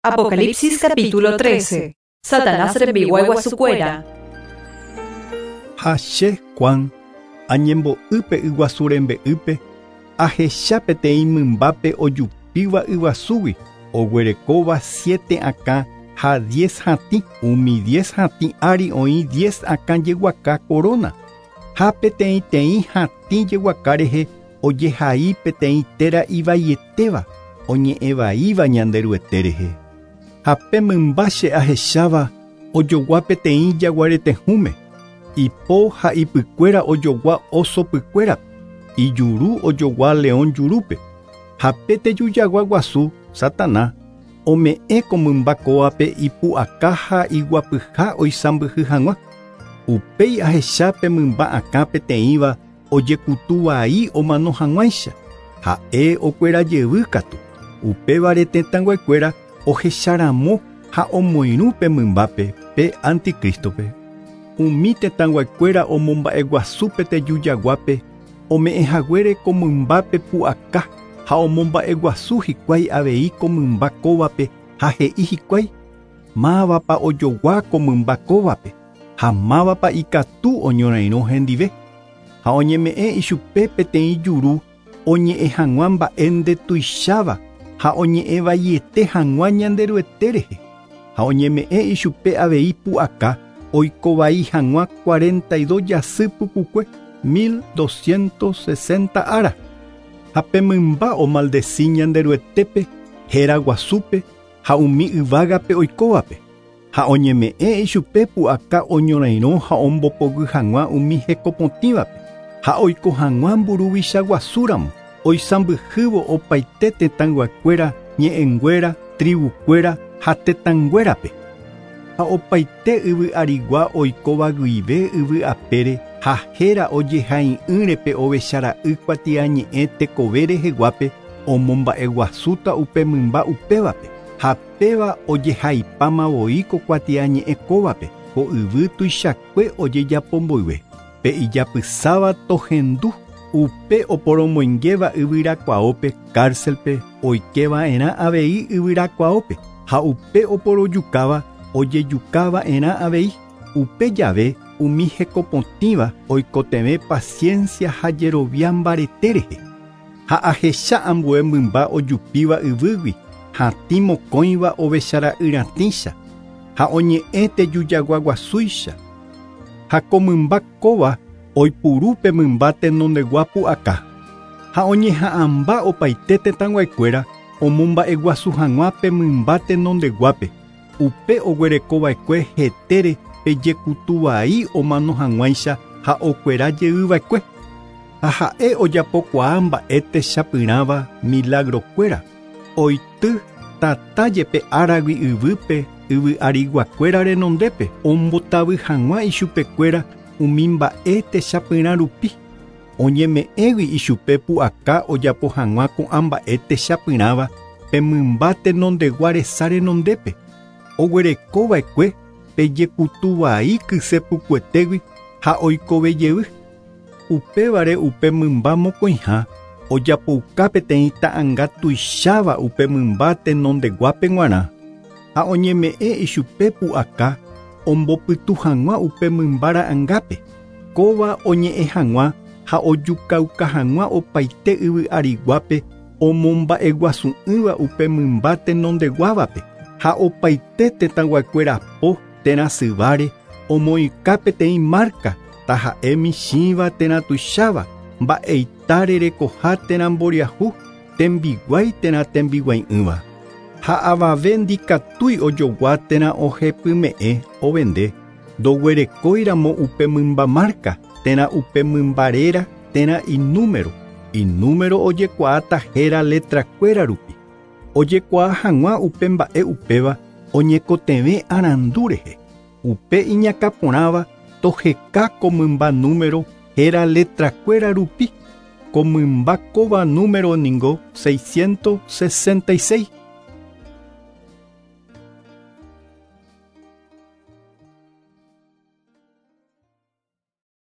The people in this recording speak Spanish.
Apocalipsis capítulo 13. Satanás rembihuegua su cuera. Hashe Juan, añembo ype iguasurembe ype, ahechápete imymbape ojupiva iguasugui, oguerekóva 7 akã ha 10 hatĩ, umi 10 hatĩ ári oĩ 10 akã jeguaka corona. Ha peteĩ hatĩ jeguaka rehe ojehai peteĩ téra ivaieteva, oñe'ẽvaíva ñande ryete rehe. Ha pe mymbache ahecháva ojogua peteĩ jaguaretehũme. Ipo ha ipykuéra ojogua oso pykuérape, ijuru ojogua león jurúpe. Ha petejujagua guasu Satanás ome'ẽ ko mymba kóvape ipu'aka ha iguapyha oisãmbyhy hag̃ua. Upéi ahecha pe mymba akã peteĩva ojekutuvai omano hag̃uáicha, ha'e okuerajevy katu. Upévare tetãnguekuéra ohecharamo ha omoirũ pe mymbape pe Antikristope. Umi tetãnguekuéra omomba'eguasu petejujaguápe ome'ẽhaguére ko mymbape pu'aka ha omomba'eguasu hikuái avei ko mymba kóvape ha he'i hikuái mávapa ojogua ko mymba kóvape ha mávapa ikatu oñorairõ hendive. Ha oñeme'ẽ ichupe peteĩ juru oñe'ẽ hag̃ua mba'e tuicháva ha oñe'ẽvaiete hag̃ua ñande ryete rehe. Ha oñeme'ẽ ichupe avei pu'aka oikovai hag̃ua 42 jasy pukukue 1260 ára. Ha pe mymba omaldeci ñande ryetépe héra guasúpe ha umi yvágape oikóvape. Ha oñeme'ẽ ichupe pu'aka oñorairõ ha ombopogy hag̃ua umi hekopotĩvape ha oiko hag̃ua mburuvicha guasúramo. Oisãmbyhývo opaite tetãnguekuéra ñe'ẽnguéra, tribukuéra ha tetãnguérape. Ha opaite yvy arigua oikóva guive yvy apére ha héra ojehai'ỹrepe ovechara'y kuatiañe'ẽ tekove reheguápe omomba'eguasúta upe mymba upévape. Ha péva ojehaipámavoi ko kuatiañe'ẽ kóvape ko yvy tuichakue ojejapomboyve pe ijapysáva tohendu. Upe oporomoingéva yvyrakuaópe cárcelpe oikeva'erã avei yvyrakuaópe ha upe oporojukáva ojejukáva avei. Upe jave umi hekopotĩva oikotevẽ paciencia ha jerovia mbarete rehe. Ha ahecha ambue mymba ojupíva yvýgui hatĩ mokõiva ovechara'yratĩcha ha oñe'ẽ tejujagua guasúicha. Ha ko mymba kóva oipuru pe mymba tenondegua pu'aka ha oñeha'ãmba opaite tetãnguekuéra omomba'eguasu hag̃ua pe mymba tenondeguápe. Upe oguerekova'ekue hetére pejekutuvai omano hag̃uáicha ha okuerajeýva'ekue. Ha ha'e ojapokuaa mba'e techapyrãva milagrokuéra. Oity tatájepe áragui yvýpe yvy ariguakuéra renondépe ombotavy hag̃ua ichupekuéra umi mba'e techapyrã rupi. Oñeme'ẽgui ichupe pu'aka ojapo hag̃ua ko'ã mba'e techapyrãva pe mymba tenondegua resa renondépe. Oguerekova'ekue pejekutuvai kysepukuetégui ha oikovejevy. Upévare upe mymba mokõiha ojapouka peteĩ ta'ãnga tuicháva upe mymba tenondeguápe g̃uarã. Ha oñeme'ẽ ichupe pu'aka ombopytu hag̃ua upe mymba ra'ãngápe. Kóva oñe'ẽ hag̃ua ha ojukauka hag̃ua opaite yvy ariguápe omomba'eguasu'ỹva upe mymba tenondeguávape. Ha opaite tetãnguekuéra po térã syváre omoĩka peteĩ marca ta ha'e michĩva térã tuicháva, mba'eita rerekoha térã mboriahu, tembiguái térã tembiguai'ỹva. Ha avave ndikatúi ojogua térã ohepyme'ẽ ovende. Ndoguerekóiramo upe mymba marca térã upe mymbaréra térã inúmero. Inúmero ojekuaáta héra letrakuéra rupi. Ojekuaa hag̃ua upe mba'e upéva oñekotevẽ arandu rehe. Upe iñakaporãva toheka ko mymba número héra letrakuéra rupi. Ko mymba kóva número ningo 666.